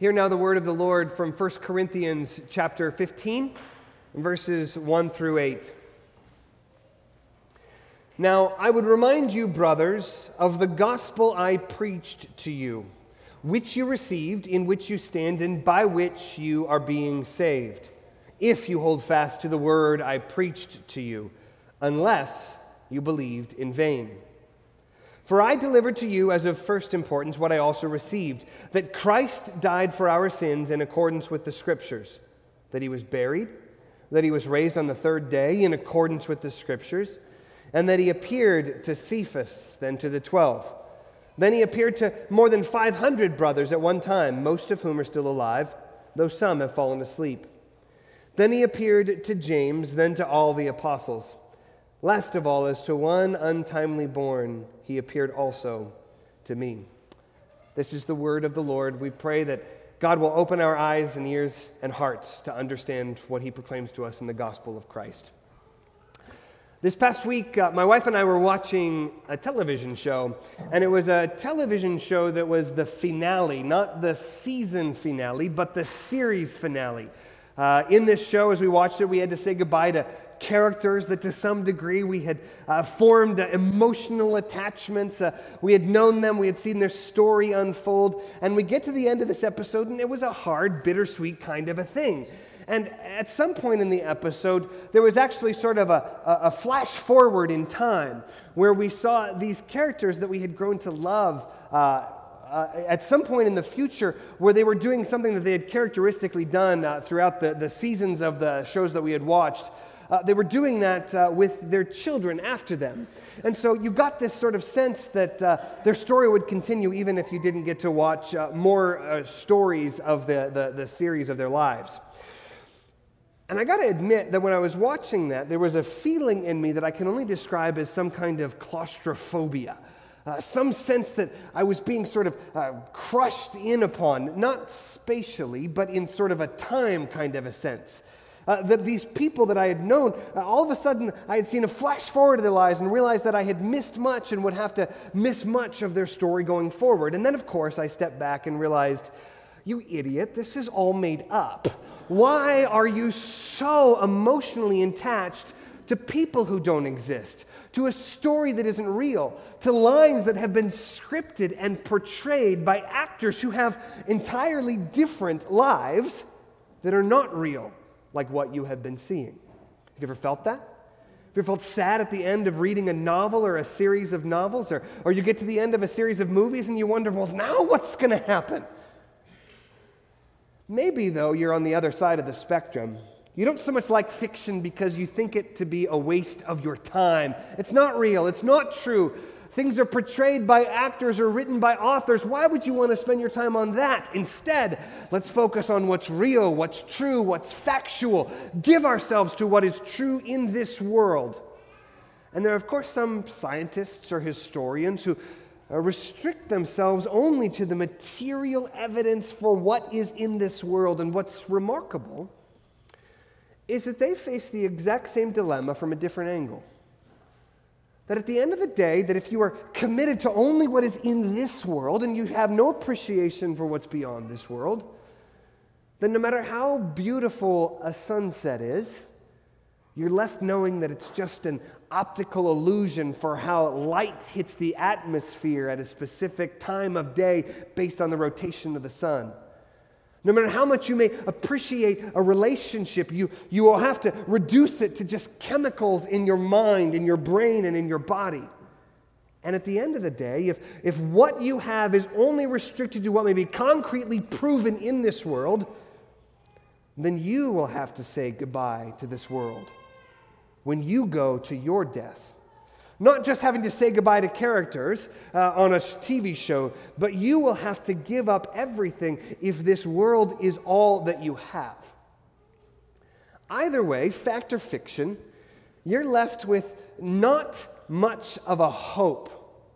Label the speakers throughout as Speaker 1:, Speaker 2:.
Speaker 1: Hear now the word of the Lord from 1 Corinthians chapter 15, verses 1 through 8. Now, I would remind you, brothers, of the gospel I preached to you, which you received, in which you stand, and by which you are being saved, if you hold fast to the word I preached to you, unless you believed in vain. For I delivered to you as of first importance what I also received, that Christ died for our sins in accordance with the Scriptures, that he was buried, that he was raised on the third day in accordance with the Scriptures, and that he appeared to Cephas, then to the 12. Then he appeared to more than 500 brothers at one time, most of whom are still alive, though some have fallen asleep. Then he appeared to James, then to all the apostles. Last of all, as to one untimely born, he appeared also to me. This is the word of the Lord. We pray that God will open our eyes and ears and hearts to understand what he proclaims to us in the gospel of Christ. This past week, my wife and I were watching a television show, and it was a television show that was the finale, not the season finale, but the series finale. In this show, as we watched it, we had to say goodbye to characters that to some degree we had formed emotional attachments. We had known them, we had seen their story unfold, and we get to the end of this episode, and it was a hard, bittersweet kind of a thing. And at some point in the episode, there was actually sort of a flash forward in time where we saw these characters that we had grown to love at some point in the future where they were doing something that they had characteristically done throughout the seasons of the shows that we had watched. They were doing that with their children after them. And so you got this sort of sense that their story would continue even if you didn't get to watch more stories of the series of their lives. And I got to admit that when I was watching that, there was a feeling in me that I can only describe as some kind of claustrophobia. Some sense that I was being sort of crushed in upon, not spatially, but in sort of a time kind of a sense. That these people that I had known, all of a sudden I had seen a flash forward of their lives and realized that I had missed much and would have to miss much of their story going forward. And then, of course, I stepped back and realized, you idiot, this is all made up. Why are you so emotionally attached to people who don't exist, to a story that isn't real, to lines that have been scripted and portrayed by actors who have entirely different lives that are not real, like what you have been seeing? Have you ever felt that? Have you ever felt sad at the end of reading a novel or a series of novels, or you get to the end of a series of movies and you wonder, well, now what's going to happen? Maybe, though, you're on the other side of the spectrum. You don't so much like fiction because you think it to be a waste of your time. It's not real. It's not true. Things are portrayed by actors or written by authors. Why would you want to spend your time on that? Instead, let's focus on what's real, what's true, what's factual. Give ourselves to what is true in this world. And there are, of course, some scientists or historians who restrict themselves only to the material evidence for what is in this world. And what's remarkable is that they face the exact same dilemma from a different angle. That at the end of the day, that if you are committed to only what is in this world and you have no appreciation for what's beyond this world, then no matter how beautiful a sunset is, you're left knowing that it's just an optical illusion for how light hits the atmosphere at a specific time of day based on the rotation of the sun. No matter how much you may appreciate a relationship, you will have to reduce it to just chemicals in your mind, in your brain, and in your body. And at the end of the day, if what you have is only restricted to what may be concretely proven in this world, then you will have to say goodbye to this world when you go to your death. Not just having to say goodbye to characters on a TV show, but you will have to give up everything if this world is all that you have. Either way, fact or fiction, you're left with not much of a hope.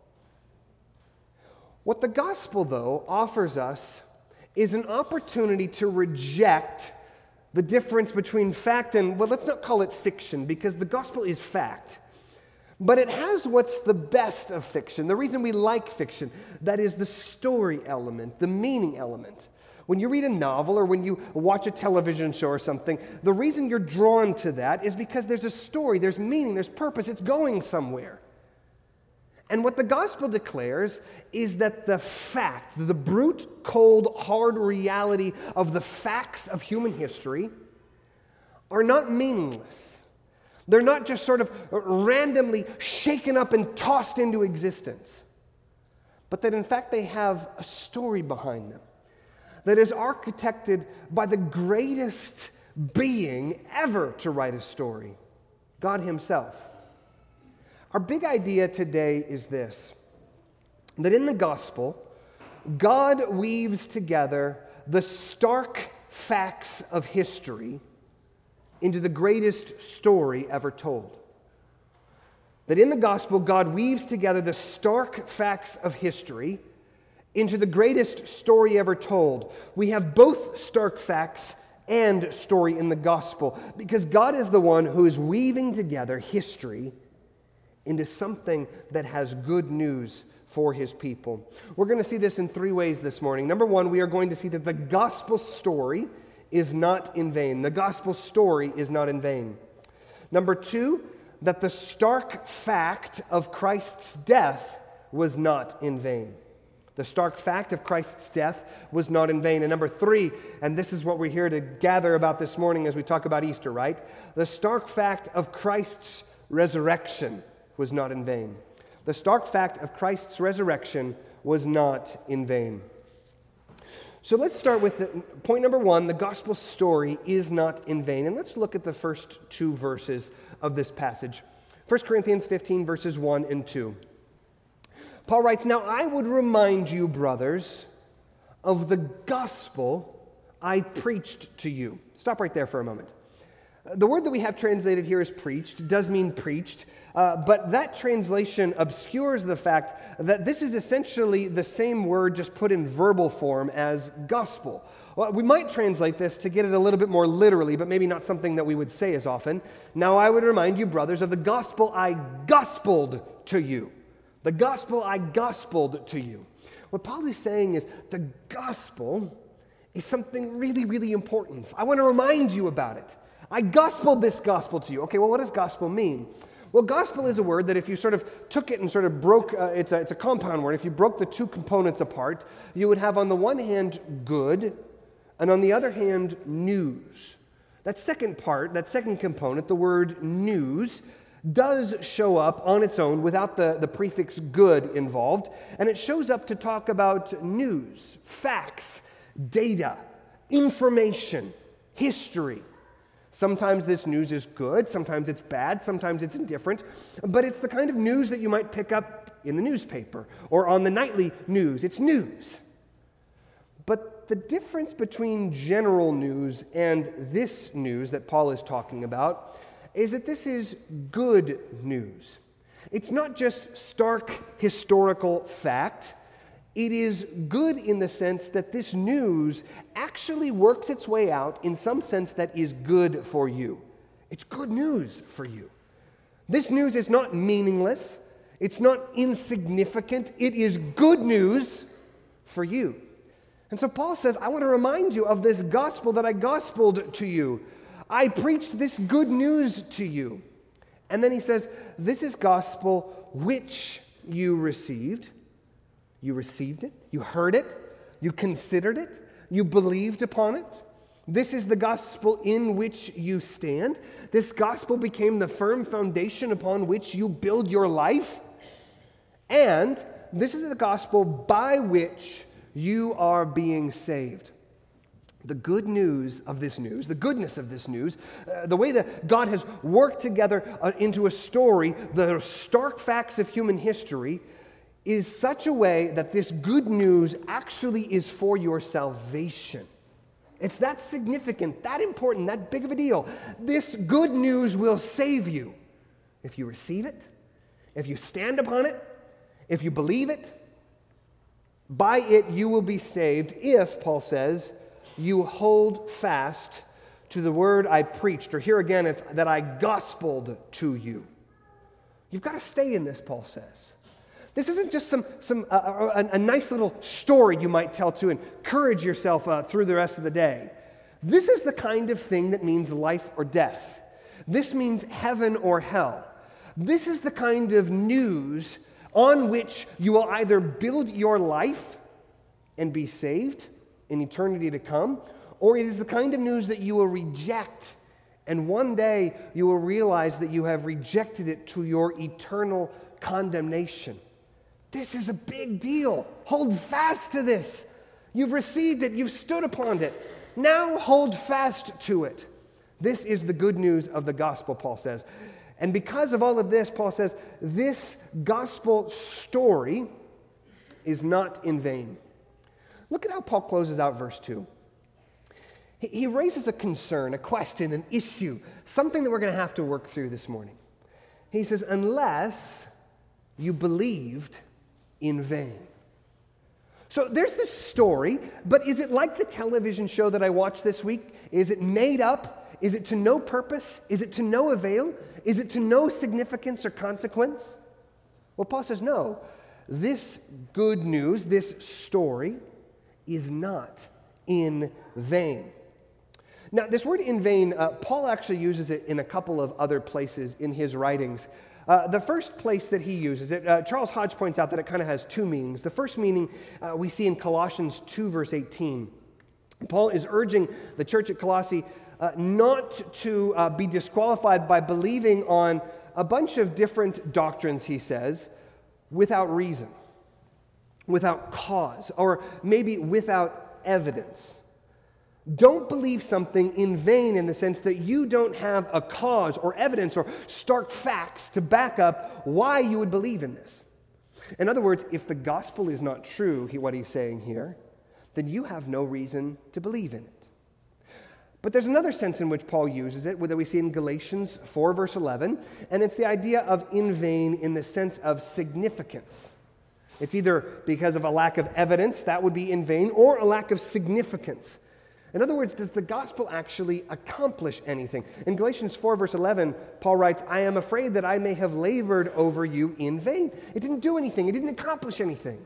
Speaker 1: What the gospel, though, offers us is an opportunity to reject the difference between fact and, well, let's not call it fiction, because the gospel is fact. But it has what's the best of fiction, the reason we like fiction, that is the story element, the meaning element. When you read a novel or when you watch a television show or something, the reason you're drawn to that is because there's a story, there's meaning, there's purpose, it's going somewhere. And what the gospel declares is that the fact, the brute, cold, hard reality of the facts of human history are not meaningless. They're not just sort of randomly shaken up and tossed into existence, but that in fact they have a story behind them that is architected by the greatest being ever to write a story, God Himself. Our big idea today is this, that in the gospel, God weaves together the stark facts of history into the greatest story ever told. That in the gospel, God weaves together the stark facts of history into the greatest story ever told. We have both stark facts and story in the gospel because God is the one who is weaving together history into something that has good news for His people. We're going to see this in three ways this morning. Number one, we are going to see that the gospel story is not in vain. The gospel story is not in vain. Number two, that the stark fact of Christ's death was not in vain. The stark fact of Christ's death was not in vain. And number three, and this is what we're here to gather about this morning as we talk about Easter, right? The stark fact of Christ's resurrection was not in vain. The stark fact of Christ's resurrection was not in vain. So let's start with point number one, the gospel story is not in vain. And let's look at the first two verses of this passage. 1 Corinthians 15, verses 1 and 2. Paul writes, "Now I would remind you, brothers, of the gospel I preached to you." Stop right there for a moment. The word that we have translated here as preached does mean preached, but that translation obscures the fact that this is essentially the same word just put in verbal form as gospel. Well, we might translate this to get it a little bit more literally, but maybe not something that we would say as often. "Now I would remind you, brothers, of the gospel I gospeled to you." The gospel I gospeled to you. What Paul is saying is the gospel is something really, really important. I want to remind you about it. I gospeled this gospel to you. Okay, well, what does gospel mean? Well, gospel is a word that if you sort of took it and sort of broke, it's a compound word. If you broke the two components apart, you would have on the one hand good, and on the other hand news. That second part, that second component, the word news, does show up on its own without the prefix good involved, and it shows up to talk about news, facts, data, information, history. Sometimes this news is good, sometimes it's bad, sometimes it's indifferent, but it's the kind of news that you might pick up in the newspaper or on the nightly news. It's news. But the difference between general news and this news that Paul is talking about is that this is good news. It's not just stark historical fact. It is good in the sense that this news actually works its way out in some sense that is good for you. It's good news for you. This news is not meaningless. It's not insignificant. It is good news for you. And so Paul says, I want to remind you of this gospel that I gospeled to you. I preached this good news to you. And then he says, this is gospel which you received. You received it, you heard it, you considered it, you believed upon it. This is the gospel in which you stand. This gospel became the firm foundation upon which you build your life. And this is the gospel by which you are being saved. The good news of this news, the goodness of this news, the way that God has worked together into a story, the stark facts of human history, is such a way that this good news actually is for your salvation. It's that significant, that important, that big of a deal. This good news will save you if you receive it, if you stand upon it, if you believe it. By it you will be saved if, Paul says, you hold fast to the word I preached. Or here again, it's that I gospeled to you. You've got to stay in this, Paul says. This isn't just a nice little story you might tell to encourage yourself through the rest of the day. This is the kind of thing that means life or death. This means heaven or hell. This is the kind of news on which you will either build your life and be saved in eternity to come, or it is the kind of news that you will reject, and one day you will realize that you have rejected it to your eternal condemnation. This is a big deal. Hold fast to this. You've received it. You've stood upon it. Now hold fast to it. This is the good news of the gospel, Paul says. And because of all of this, Paul says, this gospel story is not in vain. Look at how Paul closes out verse 2. He raises a concern, a question, an issue, something that we're going to have to work through this morning. He says, unless you believed in vain. So there's this story, but is it like the television show that I watched this week? Is it made up? Is it to no purpose? Is it to no avail? Is it to no significance or consequence? Well, Paul says, no. This good news, this story, is not in vain. Now, this word in vain, Paul actually uses it in a couple of other places in his writings. The first place that he uses it, Charles Hodge points out that it kind of has two meanings. The first meaning we see in Colossians 2, verse 18. Paul is urging the church at Colossae not to be disqualified by believing on a bunch of different doctrines, he says, without reason, without cause, or maybe without evidence. Don't believe something in vain in the sense that you don't have a cause or evidence or stark facts to back up why you would believe in this. In other words, if the gospel is not true, what he's saying here, then you have no reason to believe in it. But there's another sense in which Paul uses it, that we see in Galatians 4, verse 11, and it's the idea of in vain in the sense of significance. It's either because of a lack of evidence, that would be in vain, or a lack of significance. In other words, does the gospel actually accomplish anything? In Galatians 4, verse 11, Paul writes, I am afraid that I may have labored over you in vain. It didn't do anything. It didn't accomplish anything.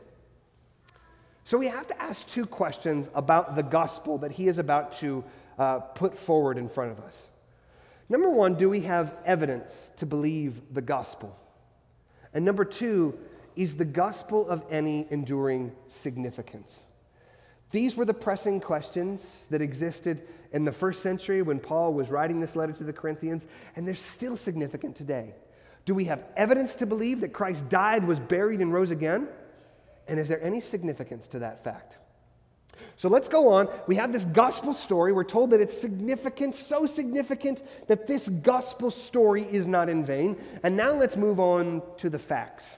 Speaker 1: So we have to ask two questions about the gospel that he is about to put forward in front of us. Number one, do we have evidence to believe the gospel? And number two, is the gospel of any enduring significance? These were the pressing questions that existed in the first century when Paul was writing this letter to the Corinthians, and they're still significant today. Do we have evidence to believe that Christ died, was buried, and rose again? And is there any significance to that fact? So let's go on. We have this gospel story. We're told that it's significant, so significant that this gospel story is not in vain. And now let's move on to the facts.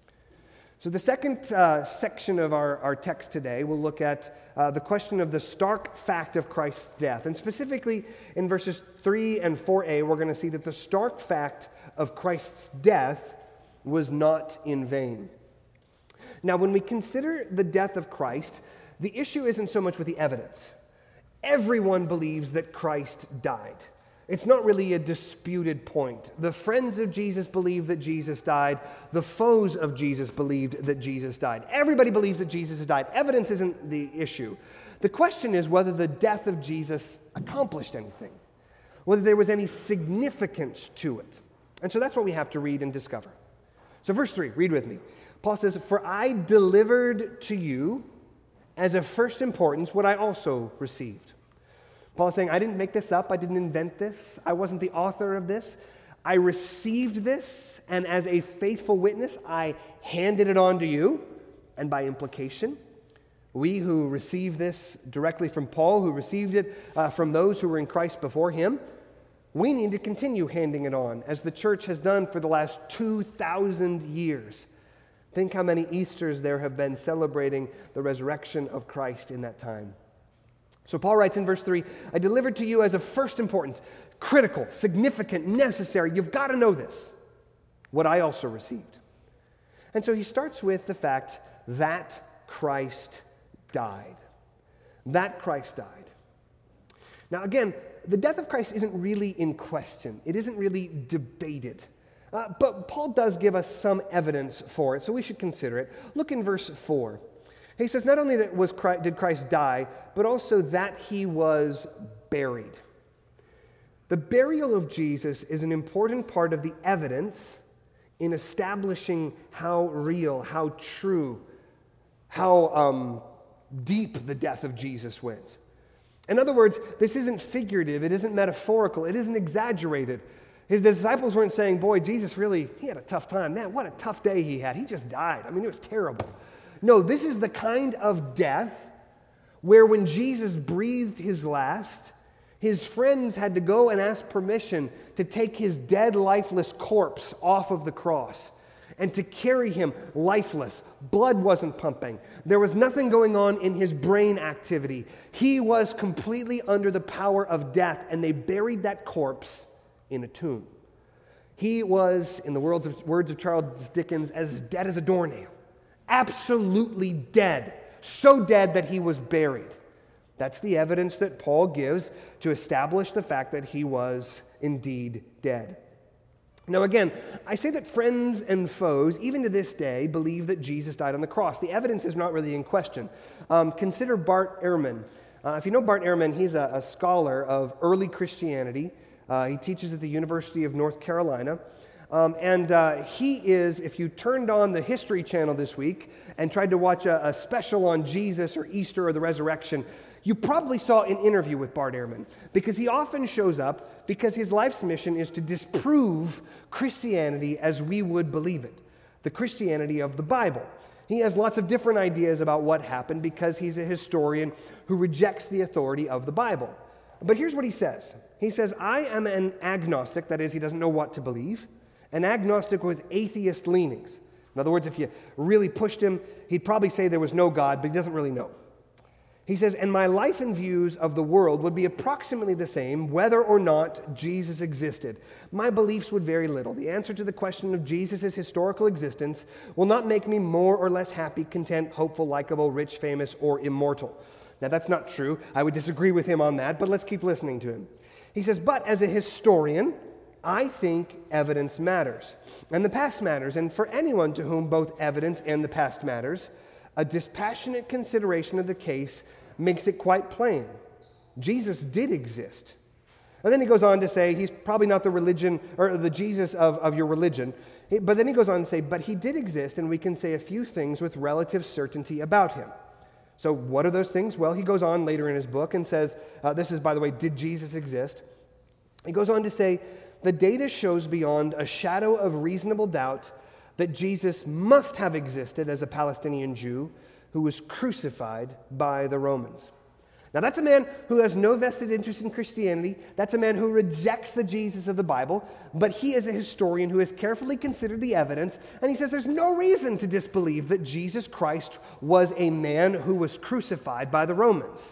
Speaker 1: So the second section of our text today will look at the question of the stark fact of Christ's death. And specifically in verses 3 and 4a, we're going to see that the stark fact of Christ's death was not in vain. Now, when we consider the death of Christ, the issue isn't so much with the evidence. Everyone believes that Christ died. It's not really a disputed point. The friends of Jesus believe that Jesus died. The foes of Jesus believed that Jesus died. Everybody believes that Jesus has died. Evidence isn't the issue. The question is whether the death of Jesus accomplished anything, whether there was any significance to it. And so that's what we have to read and discover. So verse 3, read with me. Paul says, "For I delivered to you as of first importance what I also received." Paul is saying, I didn't make this up. I didn't invent this. I wasn't the author of this. I received this, and as a faithful witness, I handed it on to you. And by implication, we who receive this directly from Paul, who received it from those who were in Christ before him, we need to continue handing it on, as the church has done for the last 2,000 years. Think how many Easters there have been celebrating the resurrection of Christ in that time. So Paul writes in verse 3, I delivered to you as of first importance, critical, significant, necessary. You've got to know this, what I also received. And so he starts with the fact that Christ died. That Christ died. Now again, the death of Christ isn't really in question. It isn't really debated. But Paul does give us some evidence for it, so we should consider it. Look in verse 4. He says, not only did Christ die, but also that he was buried. The burial of Jesus is an important part of the evidence in establishing how real, how true, how deep the death of Jesus went. In other words, this isn't figurative, it isn't metaphorical, it isn't exaggerated. The disciples weren't saying, boy, Jesus really, he had a tough time. Man, what a tough day he had. He just died. I mean, it was terrible. No, this is the kind of death where when Jesus breathed his last, his friends had to go and ask permission to take his dead, lifeless corpse off of the cross and to carry him lifeless. Blood wasn't pumping. There was nothing going on in his brain activity. He was completely under the power of death, and they buried that corpse in a tomb. He was, in the words of Charles Dickens, as dead as a doornail. Absolutely dead. So dead that he was buried. That's the evidence that Paul gives to establish the fact that he was indeed dead. Now again, I say that friends and foes, even to this day, believe that Jesus died on the cross. The evidence is not really in question. Consider Bart Ehrman. If you know Bart Ehrman, he's a scholar of early Christianity. He teaches at the University of North Carolina. He is, if you turned on the History Channel this week and tried to watch a special on Jesus or Easter or the resurrection, you probably saw an interview with Bart Ehrman, because he often shows up because his life's mission is to disprove Christianity as we would believe it, the Christianity of the Bible. He has lots of different ideas about what happened because he's a historian who rejects the authority of the Bible. But here's what he says. He says, I am an agnostic, that is, he doesn't know what to believe, an agnostic with atheist leanings. In other words, if you really pushed him, he'd probably say there was no God, but he doesn't really know. He says, and my life and views of the world would be approximately the same whether or not Jesus existed. My beliefs would vary little. The answer to the question of Jesus' historical existence will not make me more or less happy, content, hopeful, likable, rich, famous, or immortal. Now, that's not true. I would disagree with him on that, but let's keep listening to him. He says, but as a historian, I think evidence matters, and the past matters, and for anyone to whom both evidence and the past matters, a dispassionate consideration of the case makes it quite plain. Jesus did exist. And then he goes on to say he's probably not the religion or the Jesus of your religion. But then he goes on to say, but he did exist, and we can say a few things with relative certainty about him. So what are those things? Well, he goes on later in his book and says, this is, by the way, did Jesus exist? He goes on to say, the data shows beyond a shadow of reasonable doubt that Jesus must have existed as a Palestinian Jew who was crucified by the Romans. Now, that's a man who has no vested interest in Christianity. That's a man who rejects the Jesus of the Bible, but he is a historian who has carefully considered the evidence, and he says there's no reason to disbelieve that Jesus Christ was a man who was crucified by the Romans.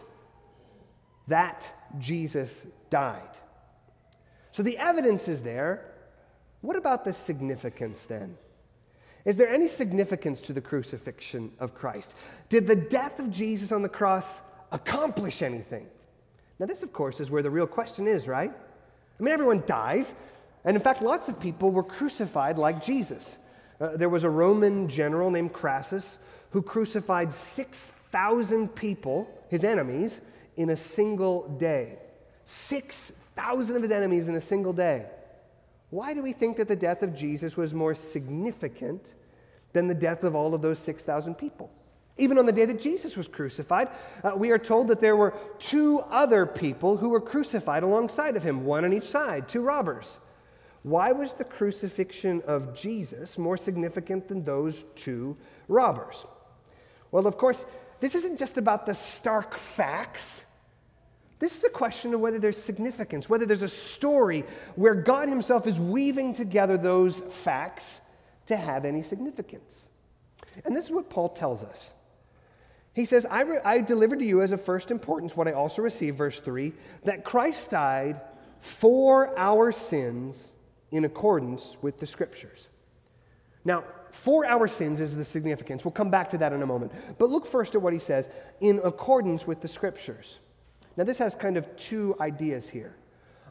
Speaker 1: That Jesus died. So the evidence is there. What about the significance then? Is there any significance to the crucifixion of Christ? Did the death of Jesus on the cross accomplish anything? Now this, of course, is where the real question is, right? I mean, everyone dies, and in fact, lots of people were crucified like Jesus. There was a Roman general named Crassus who crucified 6,000 people, his enemies, in a single day. 6,000 of his enemies in a single day. Why do we think that the death of Jesus was more significant than the death of all of those 6,000 people? Even on the day that Jesus was crucified, we are told that there were 2 other people who were crucified alongside of him, one on each side, 2 robbers. Why was the crucifixion of Jesus more significant than those 2 robbers? Well, of course, this isn't just about the stark facts. This is a question of whether there's significance, whether there's a story where God himself is weaving together those facts to have any significance. And this is what Paul tells us. He says, I delivered to you as of first importance what I also received, verse 3, that Christ died for our sins in accordance with the Scriptures. Now, for our sins is the significance. We'll come back to that in a moment. But look first at what he says, in accordance with the Scriptures. Now, this has kind of 2 ideas here.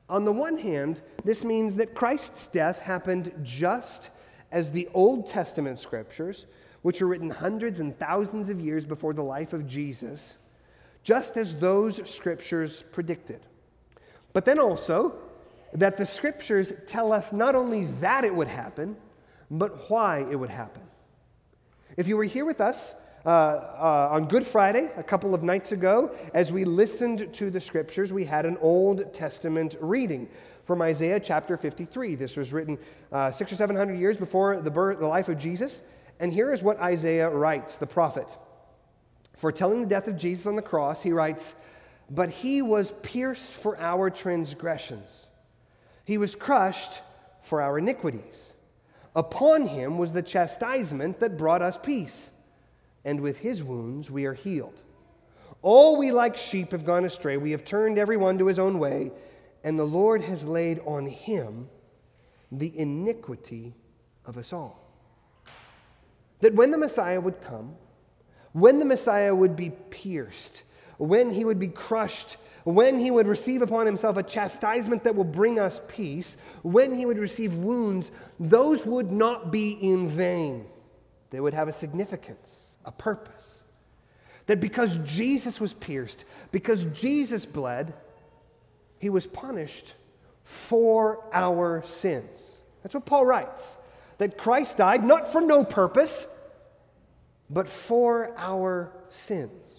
Speaker 1: On the one hand, this means that Christ's death happened just as the Old Testament scriptures, which were written hundreds and thousands of years before the life of Jesus, just as those scriptures predicted. But then also, that the scriptures tell us not only that it would happen, but why it would happen. If you were here with us on Good Friday, a couple of nights ago, as we listened to the scriptures, we had an Old Testament reading from Isaiah chapter 53. This was written 600 or 700 years before the life of Jesus. And here is what Isaiah writes, the prophet. Foretelling the death of Jesus on the cross, he writes, "But he was pierced for our transgressions. He was crushed for our iniquities. Upon him was the chastisement that brought us peace, and with his wounds we are healed. All we like sheep have gone astray. We have turned every one to his own way, and the Lord has laid on him the iniquity of us all." That when the Messiah would come, when the Messiah would be pierced, when he would be crushed, when he would receive upon himself a chastisement that will bring us peace, when he would receive wounds, those would not be in vain. They would have a significance, a purpose. That because Jesus was pierced, because Jesus bled, he was punished for our sins. That's what Paul writes. That Christ died not for no purpose, but for our sins.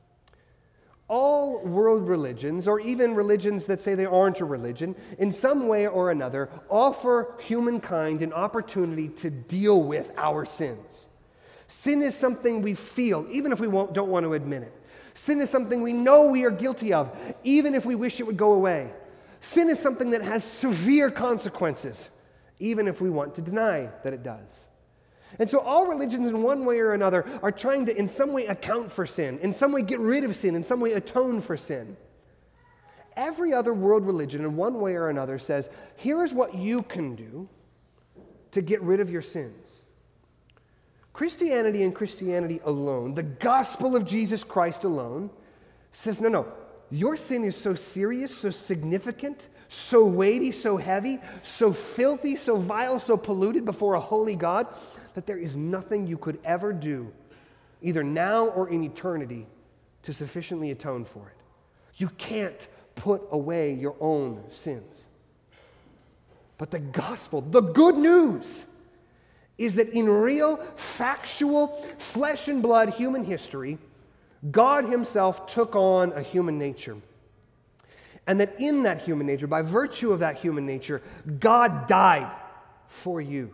Speaker 1: All world religions, or even religions that say they aren't a religion, in some way or another, offer humankind an opportunity to deal with our sins. Sin is something we feel, even if we don't want to admit it. Sin is something we know we are guilty of, even if we wish it would go away. Sin is something that has severe consequences, even if we want to deny that it does. And so all religions in one way or another are trying to in some way account for sin, in some way get rid of sin, in some way atone for sin. Every other world religion in one way or another says, here is what you can do to get rid of your sins. Christianity and Christianity alone, the gospel of Jesus Christ alone, says, no, your sin is so serious, so significant, so weighty, so heavy, so filthy, so vile, so polluted before a holy God, that there is nothing you could ever do, either now or in eternity, to sufficiently atone for it. You can't put away your own sins. But the gospel, the good news, is that in real, factual, flesh and blood human history, God himself took on a human nature. And that in that human nature, by virtue of that human nature, God died for you.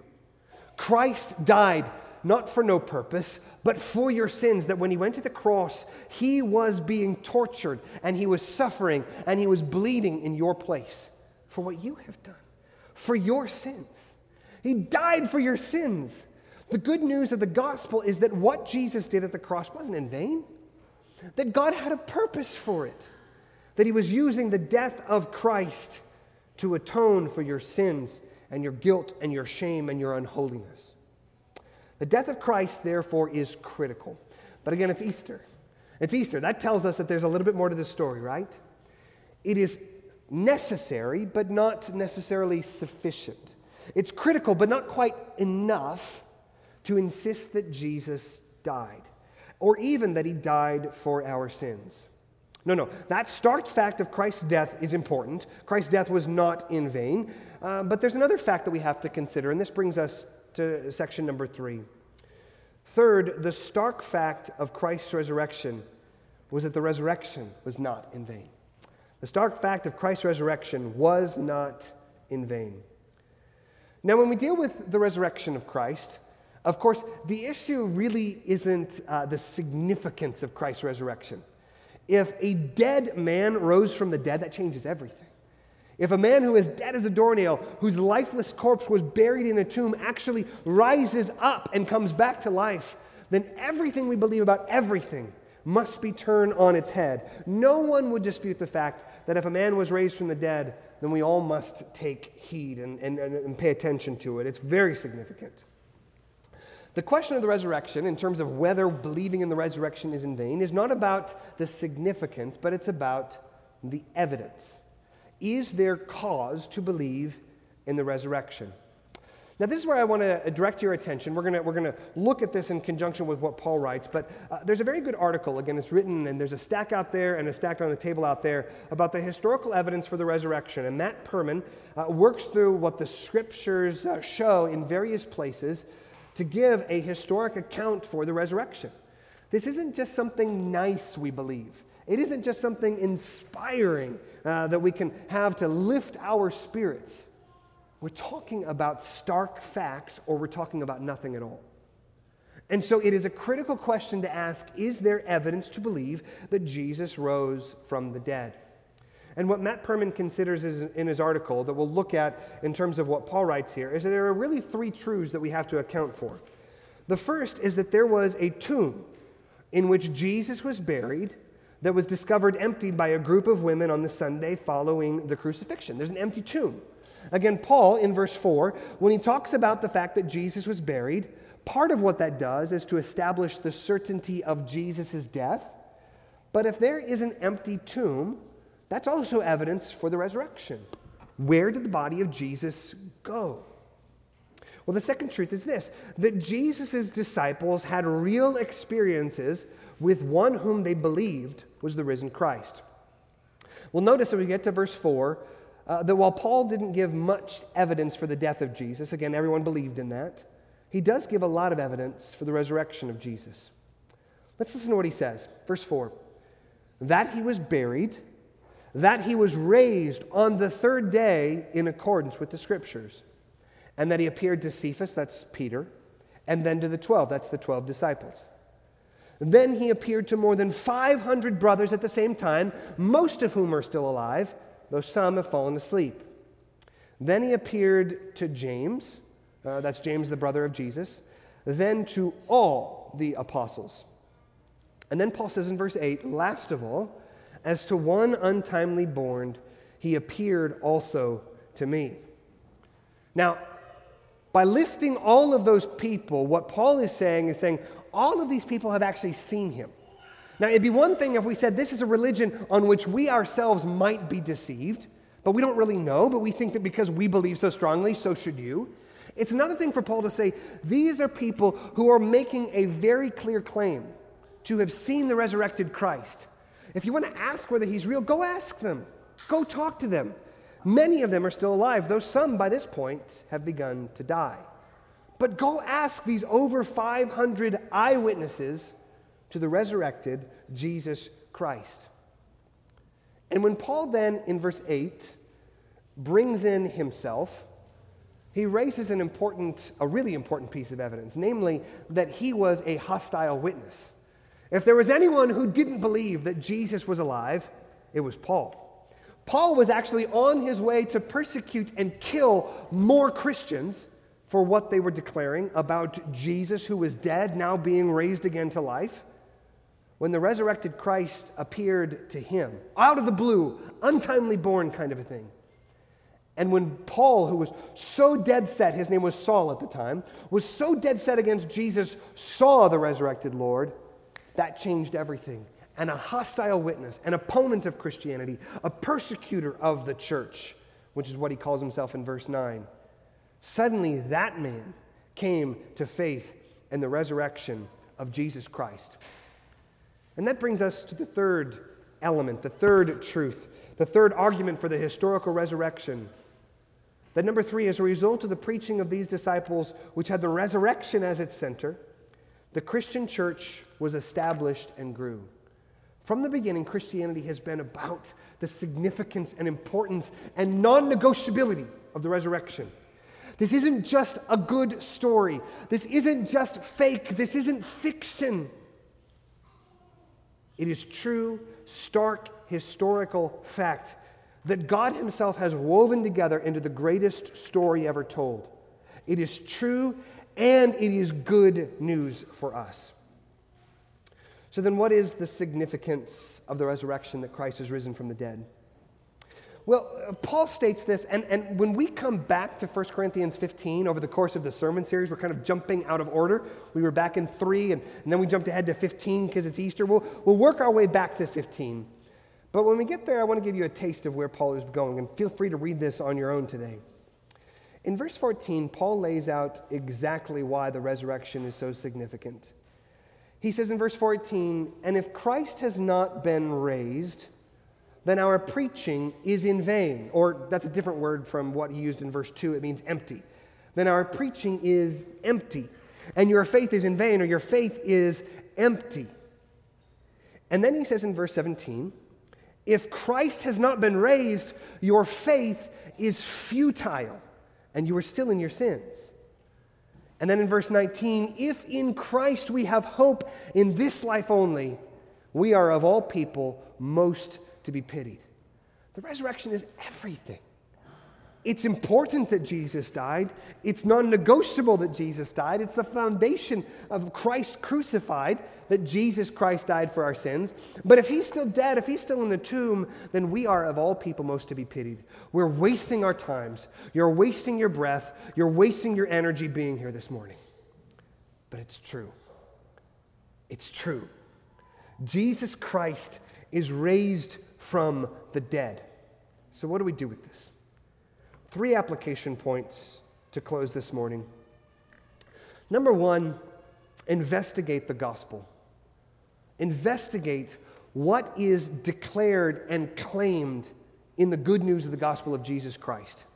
Speaker 1: Christ died not for no purpose, but for your sins, that when he went to the cross, he was being tortured, and he was suffering, and he was bleeding in your place for what you have done, for your sins. He died for your sins. The good news of the gospel is that what Jesus did at the cross wasn't in vain, that God had a purpose for it, that he was using the death of Christ to atone for your sins and your guilt and your shame and your unholiness. The death of Christ, therefore, is critical. But again, it's Easter. It's Easter. That tells us that there's a little bit more to the story, right? It is necessary, but not necessarily sufficient. It's critical, but not quite enough to insist that Jesus died, or even that he died for our sins. No. That stark fact of Christ's death is important. Christ's death was not in vain. But there's another fact that we have to consider, and this brings us to section number 3. Third, the stark fact of Christ's resurrection was that the resurrection was not in vain. The stark fact of Christ's resurrection was not in vain. Now, when we deal with the resurrection of Christ, of course, the issue really isn't the significance of Christ's resurrection. If a dead man rose from the dead, that changes everything. If a man who is dead as a doornail, whose lifeless corpse was buried in a tomb, actually rises up and comes back to life, then everything we believe about everything must be turned on its head. No one would dispute the fact that if a man was raised from the dead, then we all must take heed and pay attention to it. It's very significant. The question of the resurrection, in terms of whether believing in the resurrection is in vain, is not about the significance, but it's about the evidence. is there cause to believe in the resurrection? Now, this is where I want to direct your attention. We're going to look at this in conjunction with what Paul writes, but there's a very good article. Again, it's written, and there's a stack out there and a stack on the table out there about the historical evidence for the resurrection. And Matt Perman works through what the scriptures show in various places to give a historic account for the resurrection. This isn't just something nice we believe. It isn't just something inspiring that we can have to lift our spirits. We're talking about stark facts, or we're talking about nothing at all. And so it is a critical question to ask, is there evidence to believe that Jesus rose from the dead? And what Matt Perman considers in his article that we'll look at in terms of what Paul writes here is that there are really three truths that we have to account for. The first is that there was a tomb in which Jesus was buried that was discovered emptied by a group of women on the Sunday following the crucifixion. There's an empty tomb. Again, Paul, in verse 4, when he talks about the fact that Jesus was buried, part of what that does is to establish the certainty of Jesus' death. But if there is an empty tomb, that's also evidence for the resurrection. Where did the body of Jesus go? Well, the second truth is this, that Jesus' disciples had real experiences with one whom they believed was the risen Christ. Well, notice when we get to verse 4, that while Paul didn't give much evidence for the death of Jesus, again, everyone believed in that, he does give a lot of evidence for the resurrection of Jesus. Let's listen to what he says. Verse 4, that he was buried, that he was raised on the third day in accordance with the Scriptures, and that he appeared to Cephas, that's Peter, and then to the 12, that's the 12 disciples. Then he appeared to more than 500 brothers at the same time, most of whom are still alive, though some have fallen asleep. Then he appeared to James, that's James the brother of Jesus, then to all the apostles. And then Paul says in verse 8, last of all, as to one untimely born, he appeared also to me. Now, by listing all of those people, what Paul is saying all of these people have actually seen him. Now, it'd be one thing if we said this is a religion on which we ourselves might be deceived, but we don't really know, but we think that because we believe so strongly, so should you. It's another thing for Paul to say, these are people who are making a very clear claim to have seen the resurrected Christ. If you want to ask whether he's real, go ask them. Go talk to them. Many of them are still alive, though some by this point have begun to die. But go ask these over 500 eyewitnesses to the resurrected Jesus Christ. And when Paul then, in verse 8, brings in himself, he raises a really important piece of evidence, namely that he was a hostile witness. If there was anyone who didn't believe that Jesus was alive, it was Paul. Paul was actually on his way to persecute and kill more Christians for what they were declaring about Jesus, who was dead, now being raised again to life. When the resurrected Christ appeared to him, out of the blue, untimely born kind of a thing. And when Paul, who was so dead set, his name was Saul at the time, was so dead set against Jesus, saw the resurrected Lord, that changed everything. And a hostile witness, an opponent of Christianity, a persecutor of the church, which is what he calls himself in verse 9. Suddenly that man came to faith in the resurrection of Jesus Christ. And that brings us to the third element, the third truth, the third argument for the historical resurrection. That number 3, as a result of the preaching of these disciples, which had the resurrection as its center, the Christian church was established and grew. From the beginning, Christianity has been about the significance and importance and non-negotiability of the resurrection. This isn't just a good story. This isn't just fake. This isn't fiction. It is true, stark, historical fact that God himself has woven together into the greatest story ever told. It is true, and it is good news for us. So then what is the significance of the resurrection that Christ has risen from the dead? Well, Paul states this, and when we come back to 1 Corinthians 15 over the course of the sermon series, we're kind of jumping out of order. We were back in 3, and then we jumped ahead to 15 because it's Easter. We'll work our way back to 15. But when we get there, I want to give you a taste of where Paul is going, and feel free to read this on your own today. In verse 14, Paul lays out exactly why the resurrection is so significant. He says in verse 14, "And if Christ has not been raised, then our preaching is in vain." Or that's a different word from what he used in verse 2. It means empty. "Then our preaching is empty, and your faith is in vain," or your faith is empty. And then he says in verse 17, "If Christ has not been raised, your faith is futile, and you are still in your sins." And then in verse 19, "If in Christ we have hope in this life only, we are of all people most to be pitied." The resurrection is everything. It's important that Jesus died. It's non-negotiable that Jesus died. It's the foundation of Christ crucified, that Jesus Christ died for our sins. But if he's still dead, if he's still in the tomb, then we are of all people most to be pitied. We're wasting our times. You're wasting your breath. You're wasting your energy being here this morning. But it's true. It's true. Jesus Christ is raised from the dead. So what do we do with this? 3 application points to close this morning. Number 1, investigate the gospel. Investigate what is declared and claimed in the good news of the gospel of Jesus Christ.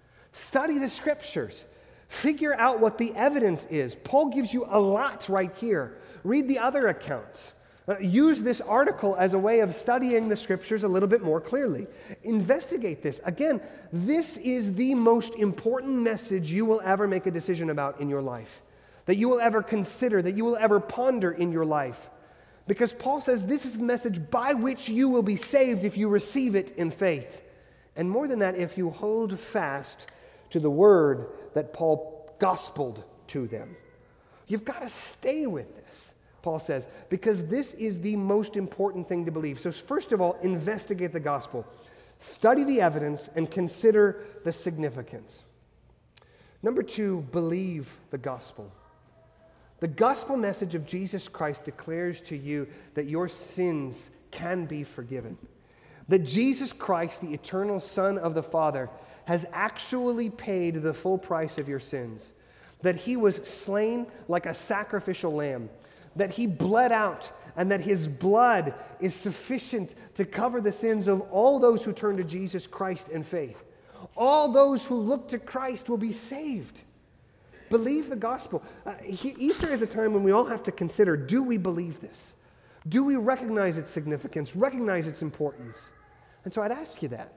Speaker 1: Study the scriptures. Figure out what the evidence is. Paul gives you a lot right here. Read the other accounts. Use this article as a way of studying the scriptures a little bit more clearly. Investigate this. Again, this is the most important message you will ever make a decision about in your life, that you will ever consider, that you will ever ponder in your life. Because Paul says this is the message by which you will be saved if you receive it in faith. And more than that, if you hold fast to the word that Paul gospeled to them. You've got to stay with this, Paul says, because this is the most important thing to believe. So first of all, investigate the gospel. Study the evidence and consider the significance. Number 2, believe the gospel. The gospel message of Jesus Christ declares to you that your sins can be forgiven. That Jesus Christ, the eternal Son of the Father, has actually paid the full price of your sins. That he was slain like a sacrificial lamb. That he bled out, and that his blood is sufficient to cover the sins of all those who turn to Jesus Christ in faith. All those who look to Christ will be saved. Believe the gospel. Easter is a time when we all have to consider, do we believe this? Do we recognize its significance, recognize its importance? And so I'd ask you that.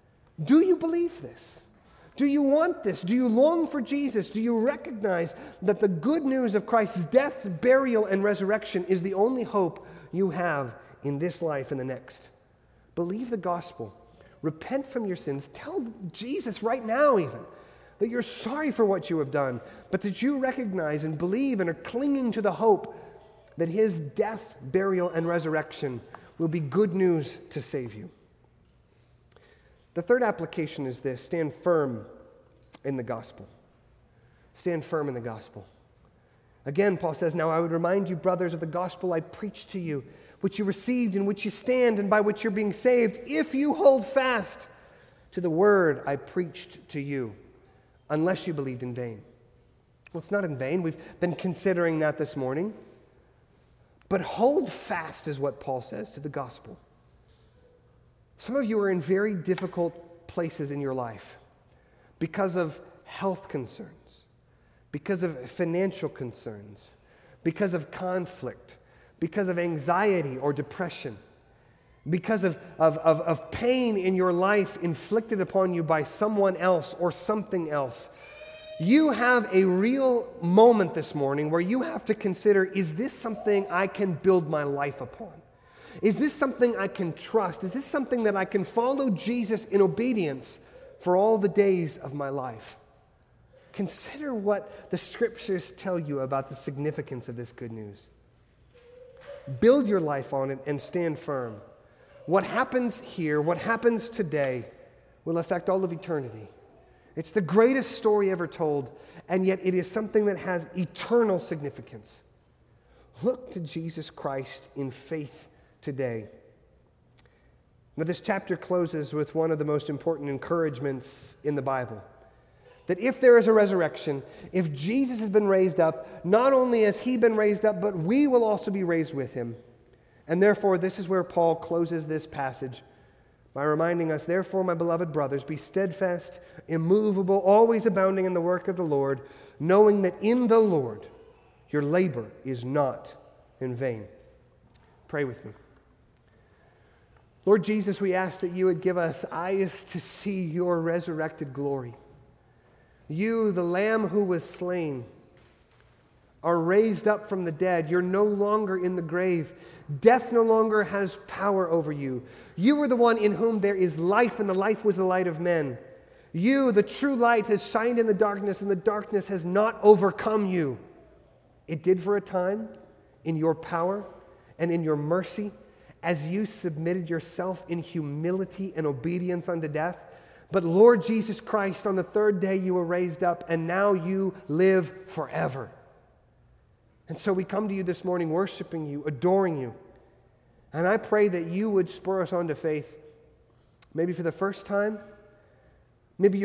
Speaker 1: Do you believe this? Do you want this? Do you long for Jesus? Do you recognize that the good news of Christ's death, burial, and resurrection is the only hope you have in this life and the next? Believe the gospel. Repent from your sins. Tell Jesus right now even that you're sorry for what you have done, but that you recognize and believe and are clinging to the hope that his death, burial, and resurrection will be good news to save you. The third application is this: stand firm in the gospel. Stand firm in the gospel. Again, Paul says, "Now I would remind you, brothers, of the gospel I preached to you, which you received, in which you stand, and by which you're being saved, if you hold fast to the word I preached to you, unless you believed in vain." Well, it's not in vain. We've been considering that this morning. But hold fast is what Paul says to the gospel. Some of you are in very difficult places in your life because of health concerns, because of financial concerns, because of conflict, because of anxiety or depression, because of pain in your life inflicted upon you by someone else or something else. You have a real moment this morning where you have to consider, is this something I can build my life upon? Is this something I can trust? Is this something that I can follow Jesus in obedience for all the days of my life? Consider what the scriptures tell you about the significance of this good news. Build your life on it and stand firm. What happens here, what happens today, will affect all of eternity. It's the greatest story ever told, and yet it is something that has eternal significance. Look to Jesus Christ in faith today. Now, this chapter closes with one of the most important encouragements in the Bible. That if there is a resurrection, if Jesus has been raised up, not only has he been raised up, but we will also be raised with him. And therefore, this is where Paul closes this passage by reminding us, therefore, my beloved brothers, be steadfast, immovable, always abounding in the work of the Lord, knowing that in the Lord your labor is not in vain. Pray with me. Lord Jesus, we ask that you would give us eyes to see your resurrected glory. You, the Lamb who was slain, are raised up from the dead. You're no longer in the grave. Death no longer has power over you. You are the one in whom there is life, and the life was the light of men. You, the true light, has shined in the darkness, and the darkness has not overcome you. It did for a time, in your power and in your mercy, as you submitted yourself in humility and obedience unto death. But Lord Jesus Christ, on the third day you were raised up, and now you live forever. And so we come to you this morning worshiping you, adoring you. And I pray that you would spur us on to faith, maybe for the first time, maybe